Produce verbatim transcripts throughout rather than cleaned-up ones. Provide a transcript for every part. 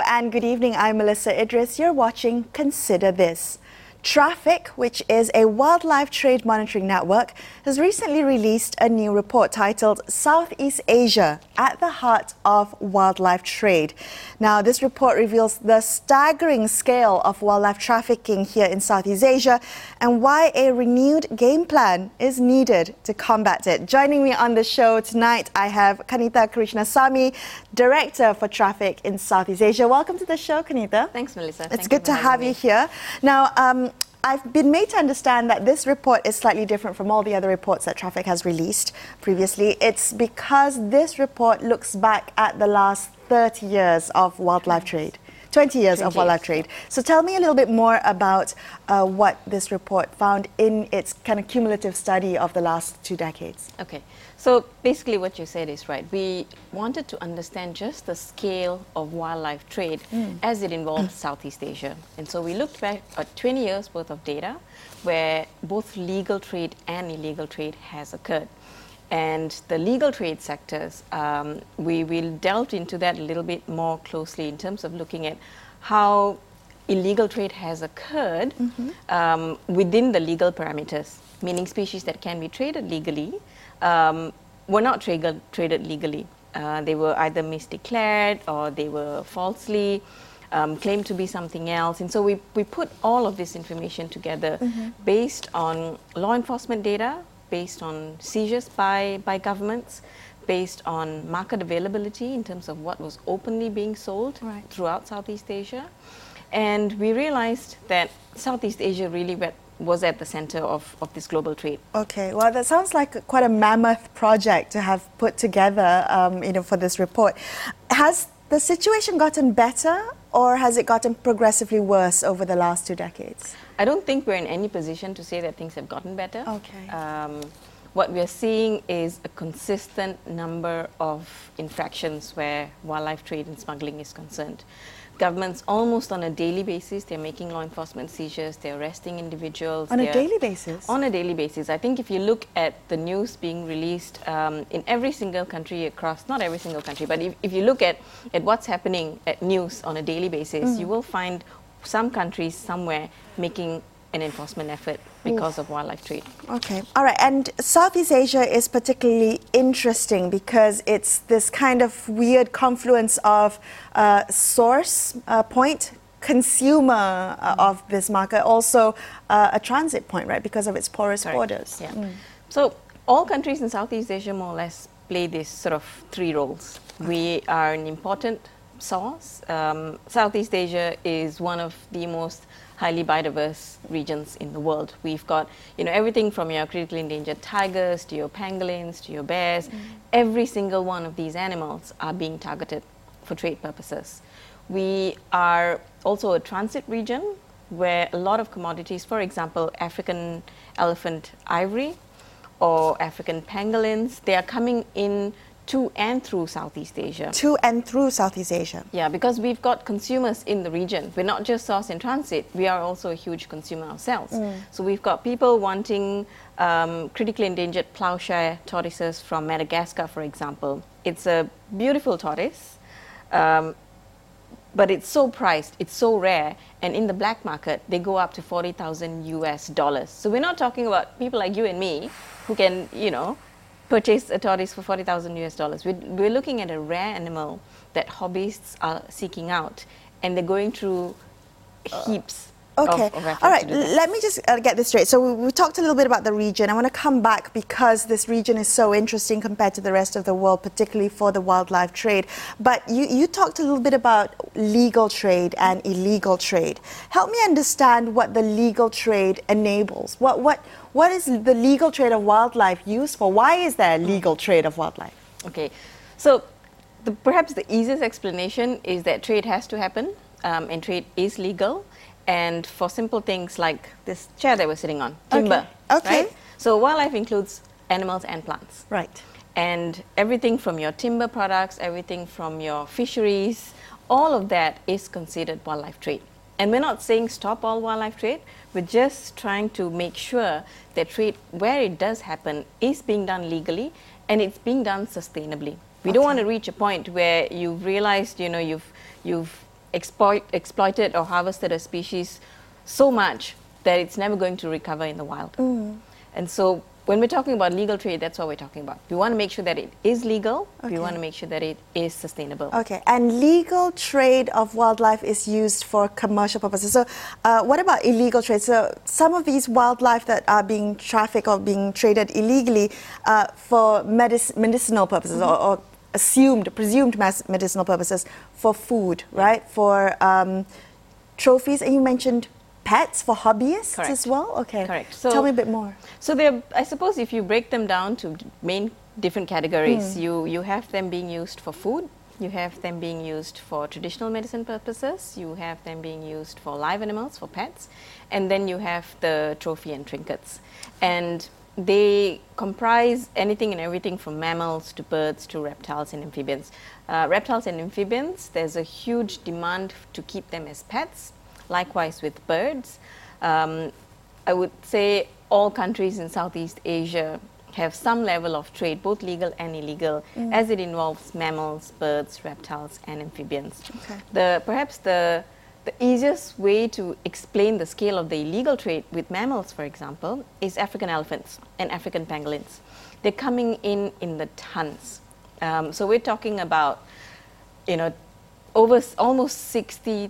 and good evening. I'm Melissa Idris. You're watching Consider This. Traffic, which is a wildlife trade monitoring network, has recently released a new report titled Southeast Asia at the Heart of Wildlife Trade. Now, this report reveals the staggering scale of wildlife trafficking here in Southeast Asia and why a renewed game plan is needed to combat it. Joining me on the show tonight, I have Kanita Krishnasamy, Director for Traffic in Southeast Asia. Welcome to the show, Kanita. Thanks, Melissa. It's Thank good to have me. you here. Now, um, I've been made to understand that this report is slightly different from all the other reports that Traffic has released previously. It's because this report looks back at the last thirty years of wildlife trade, twenty years of wildlife trade. So tell me a little bit more about uh, what this report found in its kind of cumulative study of the last two decades. Okay. So basically what you said is right. We wanted to understand just the scale of wildlife trade mm. as it involves Southeast Asia. And so we looked back at twenty years worth of data where both legal trade and illegal trade has occurred. And the legal trade sectors, um, we will delve into that a little bit more closely in terms of looking at how illegal trade has occurred mm-hmm. um, within the legal parameters, meaning species that can be traded legally um, were not traded, traded legally. Uh, they were either misdeclared or they were falsely um, claimed to be something else. And so we, we put all of this information together mm-hmm. based on law enforcement data, based on seizures by, by governments, based on market availability in terms of what was openly being sold right. throughout Southeast Asia. And we realized that Southeast Asia really went was at the center of, of this global trade. Okay, well, that sounds like quite a mammoth project to have put together, um, you know, for this report. Has the situation gotten better or has it gotten progressively worse over the last two decades? I don't think we're in any position to say that things have gotten better. Okay. Um, what we're seeing is a consistent number of infractions where wildlife trade and smuggling is concerned. Governments almost on a daily basis, they're making law enforcement seizures, they're arresting individuals. On a daily basis? On a daily basis. I think if you look at the news being released um, in every single country across, not every single country, but if, if you look at, at what's happening at news on a daily basis, mm. you will find some countries somewhere making an enforcement effort because Ooh. of wildlife trade. Okay, all right. And Southeast Asia is particularly interesting because it's this kind of weird confluence of uh, source uh, point, consumer uh, mm. of this market, also uh, a transit point, right, because of its porous Correct. borders. Yeah. Mm. So all countries in Southeast Asia more or less play these sort of three roles. Okay. We are an important source. Um, Southeast Asia is one of the most highly biodiverse regions in the world. We've got, you know, everything from your critically endangered tigers to your pangolins to your bears. Mm. Every single one of these animals are being targeted for trade purposes. We are also a transit region where a lot of commodities, for example, African elephant ivory or African pangolins, they are coming in to and through Southeast Asia. To and through Southeast Asia. Yeah, because we've got consumers in the region. We're not just source in transit, we are also a huge consumer ourselves. Mm. So we've got people wanting um, critically endangered plowshare tortoises from Madagascar, for example. It's a beautiful tortoise, um, but it's so priced, it's so rare, and in the black market, they go up to forty thousand U S dollars. So we're not talking about people like you and me who can, you know, purchase a tortoise for forty thousand U S dollars. We're, we're looking at a rare animal that hobbyists are seeking out, and they're going through heaps Okay, of, of all right, let me just uh, get this straight. So we, we talked a little bit about the region. I want to come back because this region is so interesting compared to the rest of the world, particularly for the wildlife trade. But you, you talked a little bit about legal trade and illegal trade. Help me understand what the legal trade enables. What, what, what is the legal trade of wildlife used for? Why is there a legal trade of wildlife? Okay, so the, perhaps the easiest explanation is that trade has to happen, um, and trade is legal. And for simple things like this chair that we're sitting on, timber, okay. Okay. right? So wildlife includes animals and plants. Right. And everything from your timber products, everything from your fisheries, all of that is considered wildlife trade. And we're not saying stop all wildlife trade, we're just trying to make sure that trade, where it does happen, is being done legally and it's being done sustainably. We okay. don't want to reach a point where you've realized, you know, you've, you've exploit, exploited or harvested a species so much that it's never going to recover in the wild. Mm. And so when we're talking about legal trade, that's what we're talking about. We want to make sure that it is legal. Okay. We want to make sure that it is sustainable. Okay, and legal trade of wildlife is used for commercial purposes. So uh, what about illegal trade? So some of these wildlife that are being trafficked or being traded illegally uh, for medic medicinal purposes, mm-hmm. or, or assumed, presumed medicinal purposes, for food, right? For um, trophies, and you mentioned pets for hobbyists. Correct. As well? Okay. Correct. So, tell me a bit more. So there, I suppose if you break them down to main different categories, mm. you, you have them being used for food, you have them being used for traditional medicine purposes, you have them being used for live animals, for pets, and then you have the trophy and trinkets. And they comprise anything and everything from mammals to birds to reptiles and amphibians. Uh, reptiles and amphibians, there's a huge demand to keep them as pets. Likewise with birds. Um, I would say all countries in Southeast Asia have some level of trade, both legal and illegal, mm. as it involves mammals, birds, reptiles, and amphibians. Okay. The, perhaps the, the easiest way to explain the scale of the illegal trade with mammals, for example, is African elephants and African pangolins. They're coming in in the tons. Um, so we're talking about, you know, over almost sixty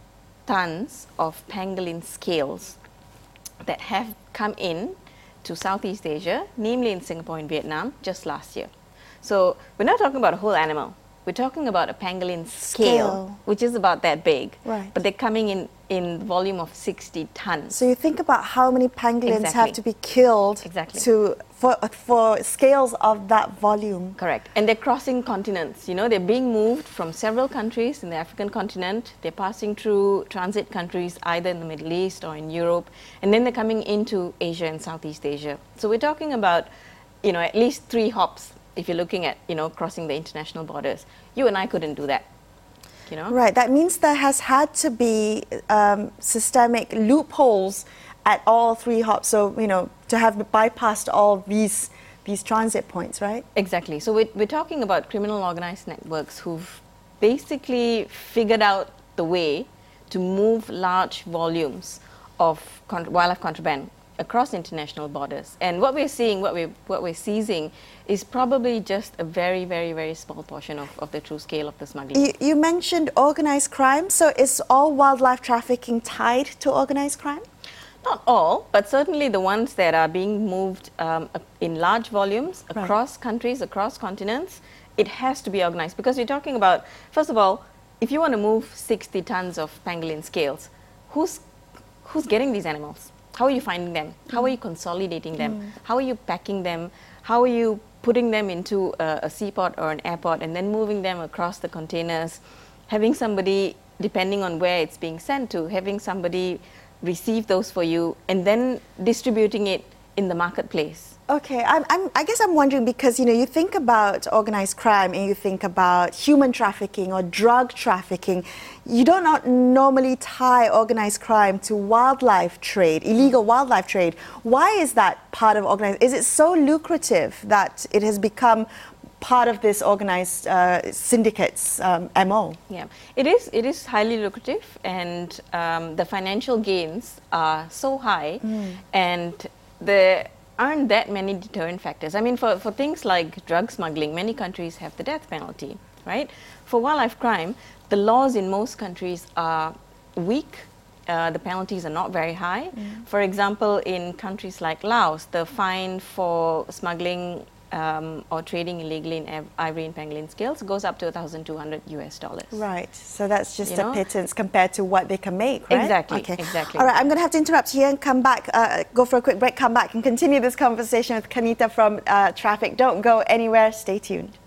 tons of pangolin scales that have come in to Southeast Asia, namely in Singapore and Vietnam, just last year. So we're not talking about a whole animal. We're talking about a pangolin scale, scale. which is about that big. Right. But they're coming in in volume of sixty tons. So you think about how many pangolins exactly. have to be killed exactly. to for for scales of that volume. Correct. And they're crossing continents. You know, they're being moved from several countries in the African continent. They're passing through transit countries either in the Middle East or in Europe, and then they're coming into Asia and Southeast Asia. So we're talking about, you know, at least three hops if you're looking at, you know, crossing the international borders. You and I couldn't do that. You know? Right, that means there has had to be um, systemic loopholes at all three hops, so, you know, to have bypassed all these these transit points, right? Exactly. So we're, we're talking about criminal organized networks who've basically figured out the way to move large volumes of con wildlife contraband across international borders. And what we're seeing, what we're, what we're seizing, is probably just a very, very, very small portion of, of the true scale of the smuggling. You, you mentioned organized crime, so is all wildlife trafficking tied to organized crime? Not all, but certainly the ones that are being moved um, in large volumes across right. countries, across continents, it has to be organized. Because you're talking about, first of all, if you want to move sixty tons of pangolin scales, who's, who's getting these animals? How are you finding them? How mm. are you consolidating them? Mm. How are you packing them? How are you putting them into a, a seaport or an airport and then moving them across the containers? Having somebody, depending on where it's being sent to, having somebody receive those for you and then distributing it in the marketplace. Okay, I'm, I'm, I guess I'm wondering because, you know, you think about organized crime and you think about human trafficking or drug trafficking. You do not normally tie organized crime to wildlife trade, illegal wildlife trade. Why is that part of organized? Is it so lucrative that it has become part of this organized uh, syndicate's um, M O? Yeah, it is, it is highly lucrative, and um, the financial gains are so high, mm. and the aren't that many deterrent factors. I mean, for, for things like drug smuggling, many countries have the death penalty, right? For wildlife crime, the laws in most countries are weak. Uh, the penalties are not very high. Mm. For example, in countries like Laos, the fine for smuggling um, or trading illegally in ivory and pangolin scales goes up to one thousand two hundred U S dollars. Right, so that's just you a know? pittance compared to what they can make, right? Exactly, okay. exactly. All right, I'm going to have to interrupt here and come back, uh, go for a quick break, come back and continue this conversation with Kanita from uh, Traffic. Don't go anywhere, stay tuned.